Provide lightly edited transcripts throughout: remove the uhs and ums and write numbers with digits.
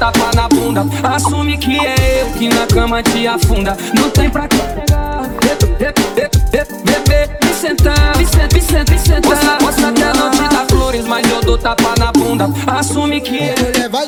tapa na bunda. Assume que é eu que na cama te afunda. Não tem pra que pegar. Bebê, me sentar, me sentar. Posso até não te dar flores, mas eu dou tapa na bunda. Assume que é eu. Vai.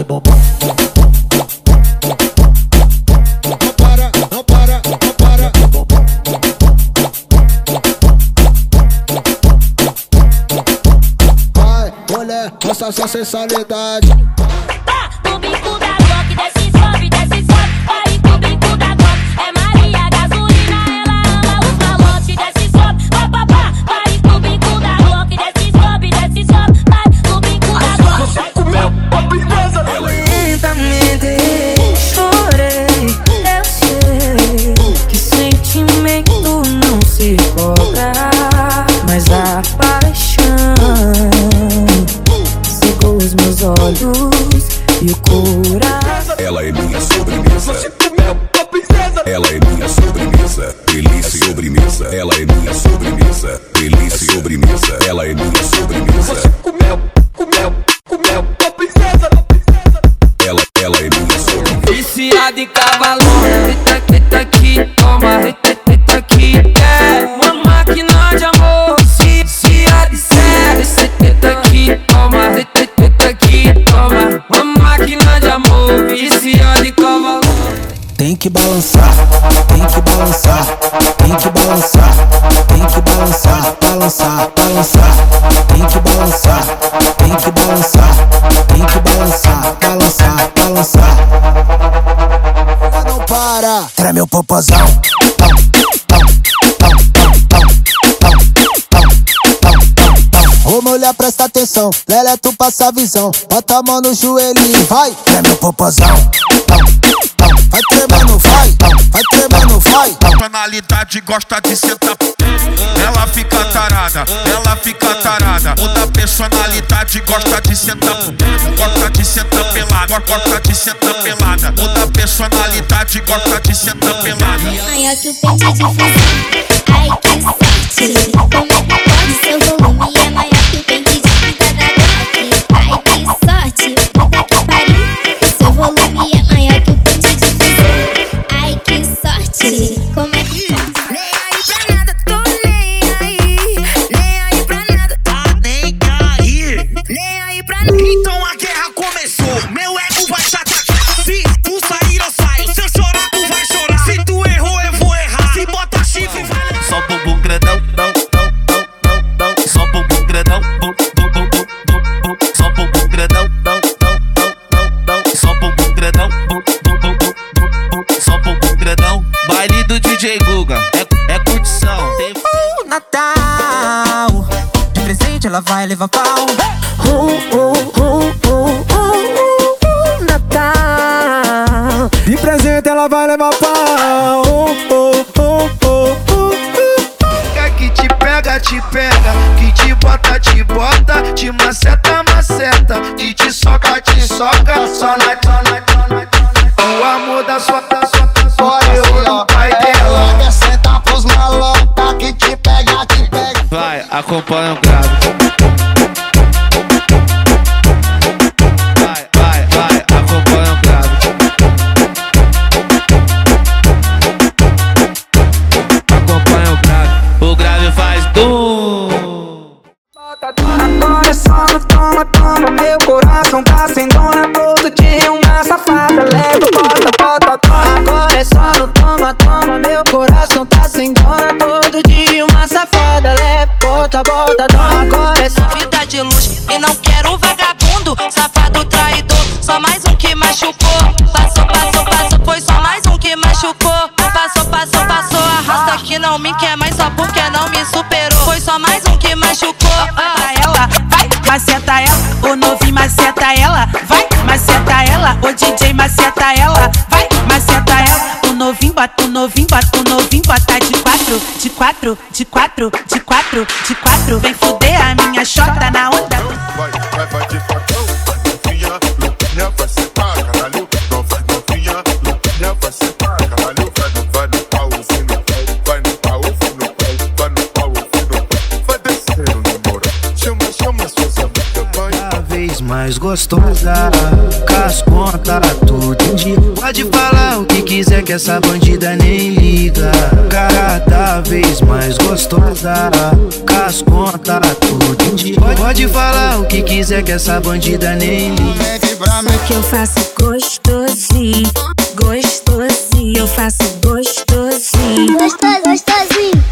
Mostra sua sensualidade. No bico da Glock, desce, sobe, vai pro bico da Glock. É Maria Gasolina, ela ama os malotes. Desce, sobe, vai pro bico da Glock. Desce, sobe, vai pro bico da Glock. Lentamente chorei, eu sei que sentimento não se cobra, mas a paixão cegou os meus olhos e o coração. Ela é minha sobremesa. Ela é minha sobremesa. Delícia e sobremesa. Ela é minha sobremesa. Delícia e sobremesa. Ela é minha sobremesa. Comeu, princesa. Ela é minha sobremesa. Viciada em cavalona, eita aqui, toma, eita aqui. É uma máquina de amor, se a disser. Eita aqui, toma, eita aqui, toma. Uma máquina de amor, viciada em cavalona. Tem que balançar, tem que balançar, tem que balançar, tem que balançar, balançar. Tem que balançar, tem que balançar, tem que balançar. Não para, treme o popozão. Ô mulher, presta atenção, Lelé, tu passa a visão. Bota a mão no joelhinho, vai, treme o popozão. Vai tremendo, vai tremendo, vai. Personalidade gosta de sentar. Ela fica tarada. Muda a personalidade, gosta de sentar. Gosta de sentar pelada. Muda a personalidade, gosta de sentar pelada. Maior que o pente de fuzil. Ai, que sorte. Como é que pode? Seu volume é maior que o pente de fita da Glock. Ai, que sorte. Puta que pariu. O seu volume é maior que o pente de fuzil. Ai, que sorte. Como é que pode? Nem aí pra nada, tô nem aí pra nada, Tá nem aí. nem aí pra nada. Então a guerra começou. Meu ego vai te atacar. Se tu sair, eu saio. Se eu chorar, tu vai chorar. Se tu errou, eu vou errar. Se bota chifre, vai. Só bumbum grandão, não. Só bumbum grandão, bum. Só bumbum grandão, não. Só bumbum grandão, bum. Só bumbum grandão. Baile do DJ Guga, é curtição. Natal, de presente ela vai levar pau. Natal, De presente ela vai levar pau. Quer que te pega, que te bota, te maceta, que te soca, só na o amor da sua eu do pai dela. Senta pros malota que te pega. Vai, acompanha o grave. Vai, acompanha o grave. Acompanha o grave faz Agora só no toma, meu coração tá sem dona. Todo dia uma safada, leva, bota. Agora é só no toma, meu coração tá sem dona. Todo dia uma safada, leva, bota. Agora é só vida de luxo e não quero vagabundo, safado traidor, só mais um que machucou. Passou, foi só mais um que machucou. Passou, arrasta que não me quer mais só porque não me superou. Foi só mais um que machucou. Pra ela, vai, maceta ela, o novinho maceta ela, vai, maceta ela, o DJ maceta ela, vai, maceta ela, o novinho bota de quatro, vem fuder a minha chota na onda. Vai de facão, novinha vai sentar, caralho. Novinha vai sentar, caralho. Vai no pau, vai no pau, vai descendo, namora. Chama suas amigas, vai. Cada vez vez mais gostosa, cas conta tudo em dia. Pode falar o que quiser que essa bandida nem liga. Cada vez mais gostosa, cas conta tudo em dia. Pode falar o que quiser que essa bandida nem liga. Só que eu faço gostosinho, gostosinho. Eu faço gostosinho, gostosinho.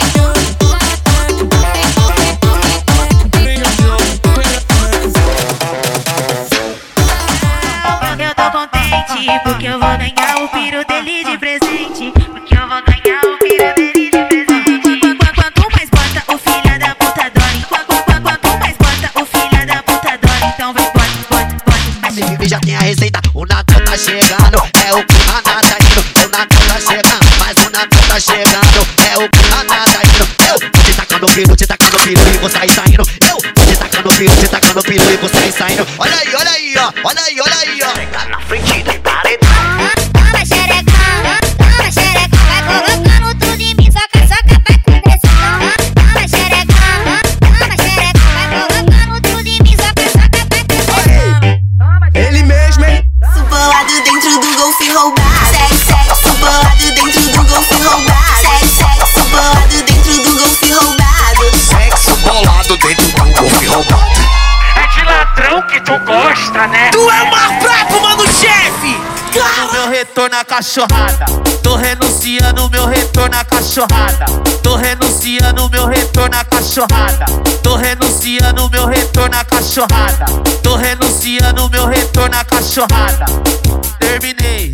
Eu tô contente porque eu vou ganhar o piro dele de presente. Porque eu vou ganhar o piro dele de presente. Quanto mais bota o filho da puta dói. Quanto mais bota o filho da puta dói. Então vai, bota. Já tem a receita, o Natal tá chegando. É o que a nada indo. O Natal tá chegando, mas o Natal tá chegando. É o que a nada indo. Eu vou te tacando piro e vou sair saindo. Eu vou te tacando piro e vou sair saindo. Olha aí, ó. Olha aí, ó. Chega na frente do paredão. Toma xerecão, vai colocando tudo em mim. Soca vai com pressão. Toma xerecão, vai colocando tudo em mim. Soca vai com pressão. Ele mesmo, hein? Subolado dentro do golfe roubado. Sexo, subolado dentro do golfe roubado. Sexo, subolado dentro do golfe roubado. Sexo bolado dentro do golfe roubado. É de ladrão que tu gosta, né? Tu é uma brabo, mano, chefe! No meu retorno à cachorrada, tô renunciando meu retorno à cachorrada. Tô renunciando meu retorno à cachorrada. Tô renunciando meu retorno à cachorrada. Tô renunciando meu retorno à cachorrada. Terminei.